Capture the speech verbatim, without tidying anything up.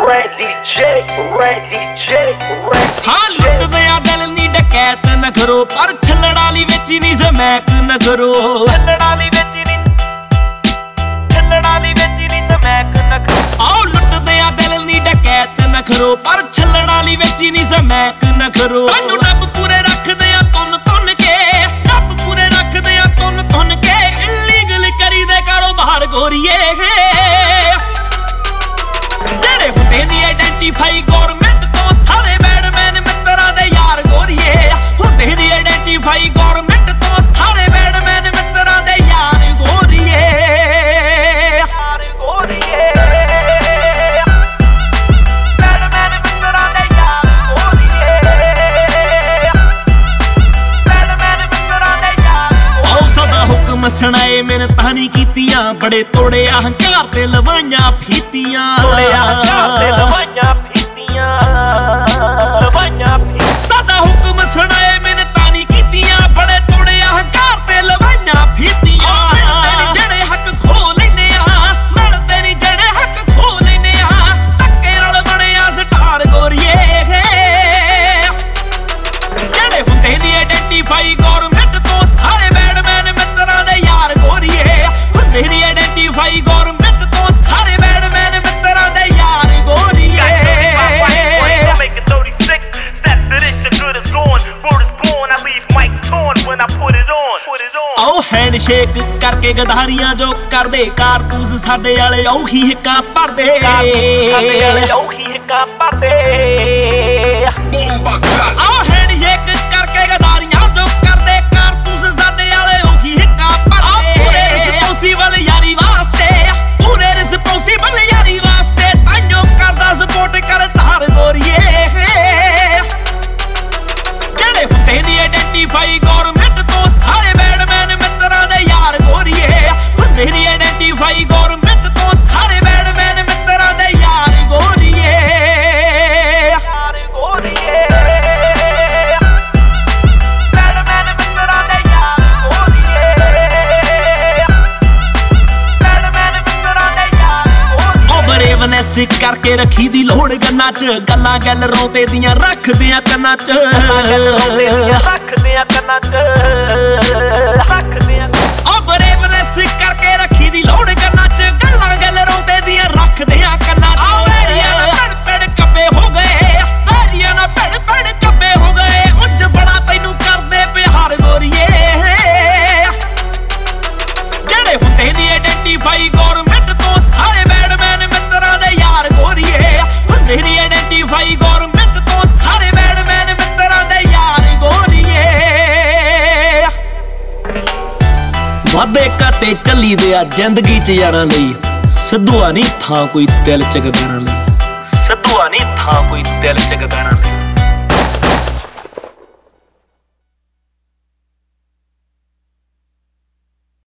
ਹਾਂ ਲੁੱਟਦੇ ਆ ਦਿਲ ਨੀ ਡਕੈਤ ਨਾ ਕਰੋ, ਪਰ ਛੱਲੜਾਂ ਲਈ ਵਿੱਚ ਨੀ ਸਮੈਕ ਨਾ ਕਰੋ। ਛੱਲੜਾਂ ਲਈ ਵਿੱਚ ਨੀ ਛੱਲੜਾਂ ਲਈ ਵਿੱਚ ਨੀ ਸਮੈਕ ਨਾ ਕਰੋ। ਆਓ ਲੁੱਟਦੇ ਆ ਦਿਲ ਨੀ ਡਕੈਤ ਨਾ ਕਰੋ, ਪਰ ਛੱਲੜਾਂ ਲਈ ਵਿੱਚ ਨੀ ਸਮੈਕ ਨਾ ਕਰੋ। ਤੁਹਾਨੂੰ ਰੱਬ ਪੂਰੇ ਰੱਖਦੇ ਆ ਤੁੰਨ ਤੁੰਨ ਕੇ, ਰੱਬ ਪੂਰੇ ਰੱਖਦੇ ਆ ਤੁੰਨ ਤੁੰਨ ਕੇ। ਇਲੀਗਲ ਕਰੀਦੇ ਕਾਰੋਬਾਰ ਗੋਰੀਏ, ਜਿਹੜੇ ਹੁੰਦੇ ਦੀ ਆਈਡੈਂਟੀਫਾਈ ਗੌਰਮੈਂਟ ਤੋਂ ਸਾਰੇ ਬੈਡਮੈਨ ਮਿੱਤਰਾਂ ਦੇ ਯਾਰ ਗੋਰੀਏ। ਹੁੰਦੇ ਦੀ ਆਈਡੈਂਟੀਫਾਈ ਗੌਰਮੈਂਟ ਤੋਂ ਸਾਰੇ ਬੈਡਮੈਨ ਮਿੱਤਰਾਂ ਦੇ ਯਾਰ ਗੋਰੀਏ। ਯਾਰ ਗੋਰੀਏ ਬੈਡਮੈਨ ਮਿੱਤਰਾਂ ਦੇ ਯਾਰ ਗੋਰੀਏ। ਬੈਡਮੈਨ ਮਿੱਤਰਾਂ ਦੇ ਯਾਰ। ਆਓ ਸਦਾ ਹੁਕਮ ਸੁਣਾਏ ਮਿਹਨਤਾਂ ਨੀ ਕੀਤੀਆਂ, ਬੜੇ ਤੋੜੇ ਹੰਕਾਰ ਤੇ ਲਵਾਈਆਂ ਫੀਤੀਆਂ। ਸਾਡਾ ਹੁਕਮ ਸੁਣਾਏ ਮਿਹਨਤਾਂ ਨੀ ਕੀਤੀਆਂ, ਬੜੇ ਤੋੜੇ ਹੰਕਾਰ ਤੇ ਲਵਾਈਆਂ ਫੀਤੀਆਂ। ਜਿਹੜੇ ਹੱਕ ਖੋ ਲੈਨੇ ਆ, ਮਿਲਦੇ ਨੀ ਜਿਹੜੇ ਹੱਕ ਖੋ ਲੈਨੇ ਆ। ਧੱਕੇ ਨਾਲ ਬਣਿਆ ਸਟਾਰ ਗੋਰੀਏ, ਜਿਹੜੇ ਹੁੰਦੇ ਦੀ ਆਈਡੈਂਟੀਫਾਈ ਗੌਰਮੈਂਟ ਤੋਂ ਸਾਰੇ ਬੈਡਮੈਨ ਮਿੱਤਰਾਂ ਦੇ ਯਾਰ ਗੋਰੀਏ। ਹੁੰਦੇ ਦੀ ਆਈਡੈਂਟੀਫਾਈ ਗੌਰਮੈਂਟ ਤੋਂ ਸਾਰੇ ਬੈਡਮੈਨ ਮਿੱਤਰਾਂ ਦੇ ਯਾਰ ਗੋਰੀਏ। ਆਓ ਹੈਂਡਸ਼ੇਕ ਕਰਕੇ ਗਦਾਰੀਆਂ ਜੋ ਕਰਦੇ, ਕਾਰਤੂਸ ਸਾਡੇ ਵਾਲੇ ਔਖੀ ਹਿੱਕਾਂ ਭਰਦੇ। ਸਾਡੇ ਵਾਲੇ ਔਖੀ ਹਿੱਕਾਂ ਭਰਦੇ। ਆਓ ਹੈਂਡਸ਼ੇਕ ਕਰਕੇ ਗਦਾਰੀਆਂ ਜੋ ਕਰਦੇ, ਕਾਰਤੂਸ ਸਾਡੇ ਵਾਲੇ ਔਖੀ ਹਿੱਕਾਂ ਭਰਦੇ। ਪੂਰੇ ਰਿਸਪੌਂਸੀਬਲ ਯਾਰੀ ਵਾਸਤੇ, ਪੂਰੇ ਰਿਸਪੌਂਸੀਬਲ ਯਾਰੀ ਵਾਸਤੇ ਤਾਈਓ ਕਰਦਾ ਸਪੋਰਟ ਕਰ ਧਾਰ ਗੋਰੀਏ। ਜਿਹੜੇ ਹੁੰਦੇ ਦੀ ਆਈਡੈਂਟੀਫਾਈ ਗੌਰਮੈਂਟ ਤੋਂ ਸਾਰੇ ਬੈਡਮੈਨ ਮਿੱਤਰਾਂ ਦੇ ਯਾਰ ਗੋਰੀਏ। ਹੁੰਦੇ ਦੀ ਆਈਡੈਂਟੀਫਾਈ ਗੌਰਮੈਂਟ ਤੋਂ ਸਾਰੇ ਬੈਡਮੈਨ ਮਿੱਤਰਾਂ ਦੇ ਯਾਰ ਗੋਰੀਏ। ਯਾਰ ਗੋਰੀਏ ਬੈਡਮੈਨ ਮਿੱਤਰਾਂ ਦੇ ਯਾਰ ਗੋਰੀਏ। ਬੈਡਮੈਨ ਮਿੱਤਰਾਂ ਦੇ ਯਾਰ ਗੋਰੀਏ। ਓ ਬਰੇਵਨੈਸ ਕਰਕੇ ਰੱਖੀ ਦੀ ਲੋੜ ਗੰਨਾਂ ਚ, ਗੱਲਾਂ ਗੱਲ ਰੋਂਦੇ ਦੀਆਂ ਰੱਖਦੇ ਆ ਕੰਨਾਂ ਚ। ਰੱਖਦੇ ਆ ਕੰਨਾਂ ਚ ਰੱਖਦੇ ਆ। ਓ ਬਰੇਵਨੈਸ ਕਰਕੇ ਰੱਖੀ ਦੀ ਲੋੜ ਗੰਨਾਂ ਚ, ਗੱਲਾਂ ਗੱਲ ਰੋਂਦੇ ਦੀਆਂ ਰੱਖਦੇ ਆ ਕੰਨਾਂ ਚ। ਆ ਵੈਰੀਆਂ ਨਾਲ ਭੜ ਭੜ ਕੱਬੇ ਹੋ ਗਏ, ਵੈਰੀਆਂ ਨਾਲ ਭੜ ਭੜ ਕੱਬੇ ਹੋ ਗਏ। ਉੱਜ ਬੜਾ ਤੈਨੂੰ ਕਰਦੇ ਪਿਆਰ ਗੋਰੀਏ। ਜਿਹੜੇ ਹੁੰਦੇ ਦੀ ਆਈਡੈਂਟੀਫਾਈ ਗੌਰਮੈਂਟ ਤੋਂ ਸਾਰੇ ਬੈਡਮੈਨ ਮਿੱਤਰਾਂ ਦੇ ਯਾਰ ਗੋਰੀਏ। ਹੁੰਦੇ ਦੀ ਆਈਡੈਂਟੀਫਾਈ ਗੌਰਮੈਂਟ ਤੋਂ ਸਾਰੇ ਬੈਡਮੈਨ ਮਿੱਤਰਾਂ ਦੇ ਯਾਰ ਗੋਰੀਏ। ਵਾਧੇ ਘਾਟੇ ਚੱਲੀ ਦੇ ਆ ਜ਼ਿੰਦਗੀ ਚ ਯਾਰਾਂ ਲਈ, ਸਿੱਧੂਆ ਨੀ ਥਾਂ ਕੋਈ ਦਿਲ ਚ ਗਦਾਰਾਂ ਲਈ। ਸਿੱਧੂਆ ਨੀ ਥਾਂ ਕੋਈ ਦਿਲ ਚ ਗਦਾਰਾਂ ਲਈ।